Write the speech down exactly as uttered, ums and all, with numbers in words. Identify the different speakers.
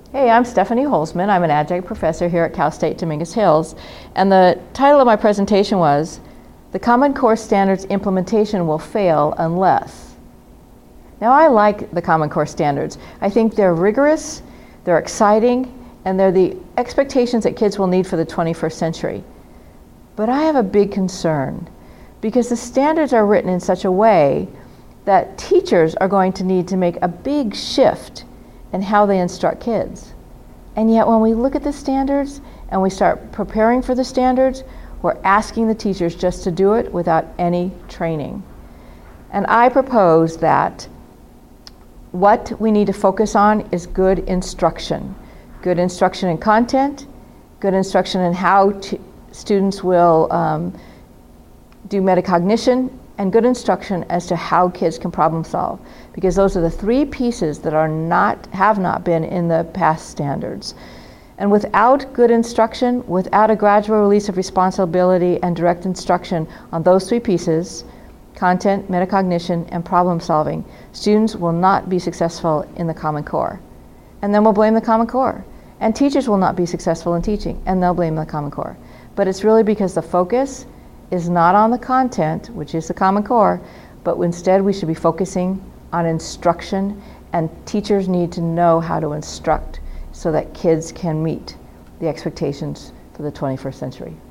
Speaker 1: Hey, I'm Stephanie Holzman. I'm an adjunct professor here at Cal State Dominguez Hills. And the title of my presentation was, The Common Core Standards Implementation Will Fail Unless. Now, I like the Common Core Standards. I think they're rigorous, they're exciting, and they're the expectations that kids will need for the twenty-first century. But I have a big concern, because the standards are written in such a way that teachers are going to need to make a big shift in how they instruct kids. And yet when we look at the standards and we start preparing for the standards, we're asking the teachers just to do it without any training. And I propose that what we need to focus on is good instruction. Good instruction in content, good instruction in how to, students will um, do metacognition, and good instruction as to how kids can problem solve, because those are the three pieces that are not, have not been in the past standards. And without good instruction, without a gradual release of responsibility and direct instruction on those three pieces, content, metacognition, and problem solving, students will not be successful in the Common Core. And then we'll blame the Common Core. And teachers will not be successful in teaching, and they'll blame the Common Core. But it's really because the focus is not on the content, which is the Common Core, but instead we should be focusing on instruction, and teachers need to know how to instruct so that kids can meet the expectations for the twenty-first century.